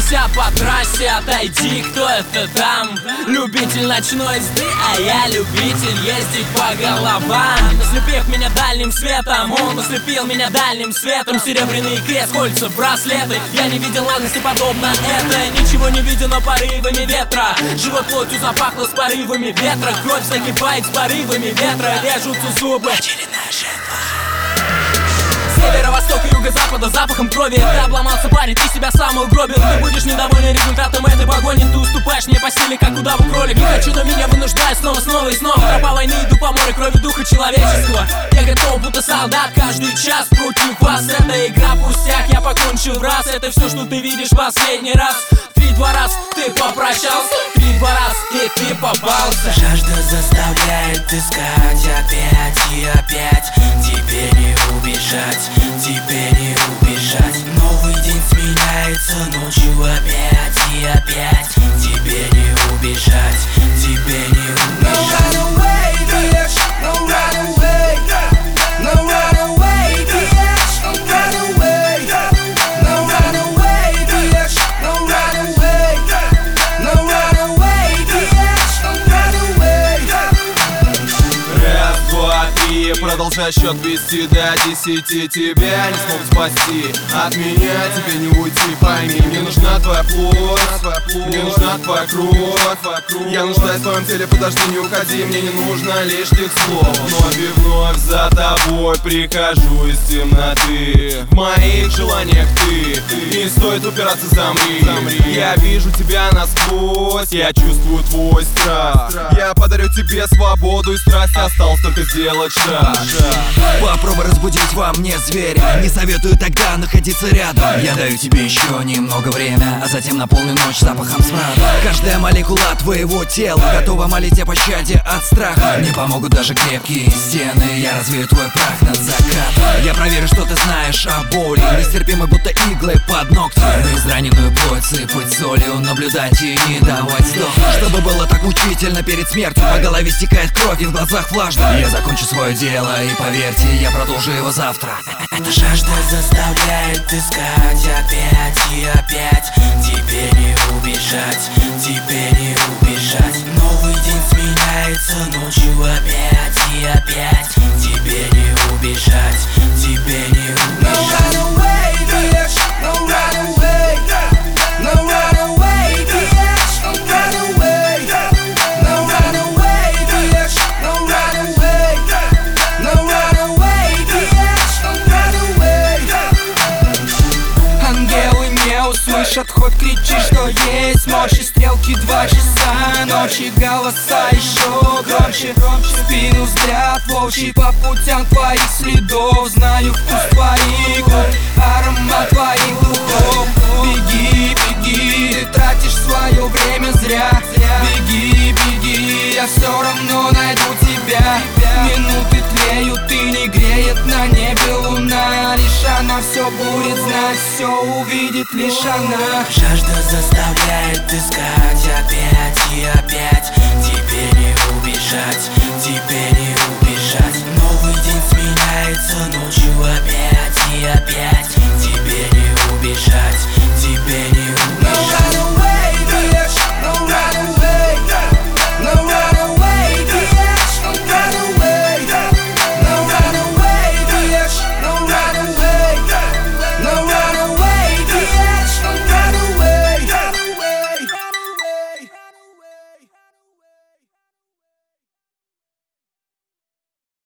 Прокатимся по трассе, отойди, кто это там? Любитель ночной езды, а я любитель ездить по головам. Ослепив меня дальним светом, он ослепил меня дальним светом. Серебряный крест, кольца, браслеты. Я не видел наглости подобно это. Ничего не видел, но порывами ветра. Живот плотью запахло с порывами ветра. Кровь закипает с порывами ветра. Режутся зубы. Очередная жертва. Северо-востока, юго-запада, запахом крови. Ты обломался, парень, ты себя сам угробил. Ты будешь недоволен результатом этой погони. Ты уступаешь мне по силе, как удаву кролик. Не хочу, но меня вынуждают снова, снова и снова. Тропа войны, иду по морю крови духа человечества. Я готов, будто солдат, каждый час против вас. Это игра пустяк, я покончу в раз. Это все, что ты видишь в последний раз. 3-2 раз ты попрощался, 3-2 раз и ты попался. Жажда заставляет искать опять и опять. Тебе не убежать, тебе не убежать. Новый день сменяется ночью опять и опять. Тебе не убежать, тебе не убежать. No run away, bitch, no run away. No run away, bitch, no run away. No run away, bitch, no run away. No run away, bitch, no run away. Раз, два, три, продолжай счет вести до 10. Тебя не смог спасти, от меня тебе не уйти. Пойми, мне нужна твоя плоть, мне нужна твоя кровь. Я нуждаюсь в твоем теле, подожди, не уходи. Мне не нужно лишних слов. Вновь и вновь за тобой прихожу из темноты. В моих желаниях ты, не стоит упираться, замри. Я вижу тебя насквозь, я чувствую твой страх. Я подарю тебе свободу и страсть, осталось только сделать шаг. Попробуй разбудить во мне зверя. Не советую тогда находиться рядом. Я даю тебе еще немного время, а затем наполню ночь запахом смрада. Каждая молекула твоего тела готова молить о пощаде от страха. Не помогут даже крепкие стены. Я развею твой прах над закатом. Я проверю, что ты знаешь о боли, нестерпимой, будто иглы под ногти. На израненную плоть сыпать солью, наблюдать и не давать сдохнуть. Чтобы было так мучительно перед смертью, по голове стекает кровь и в глазах влажно. Я закончу свое дело и поверьте, я продолжу его завтра. Эта жажда заставляет искать опять и опять. Тебе не убежать, тебе не убежать. Новый день сменяется ночью опять и опять. Тебе не убежать, тебе не убежать. No run away, bitch, no run away. No run away, bitch, no run away. No run away, bitch, no run away. No run away, bitch, no run away. Ангелы не услышат, хоть кричи, что есть мощи. Стрелки 2 часа ночи, голоса еще громче. В спину взгляд волчий по путям твоих следов. Знаю вкус твоих губ, аромат твоих духов. Беги, беги, ты тратишь свое время зря. Беги, беги, я все равно найду тебя. Минуты тлеют и не греет на небе луна. Лишь она все будет знать, все увидит лишь она. Жажда заставляет искать опять и опять. Тебе не убежать, тебе не убежать. Новый день сменяется ночью опять и опять. Тебе не убежать.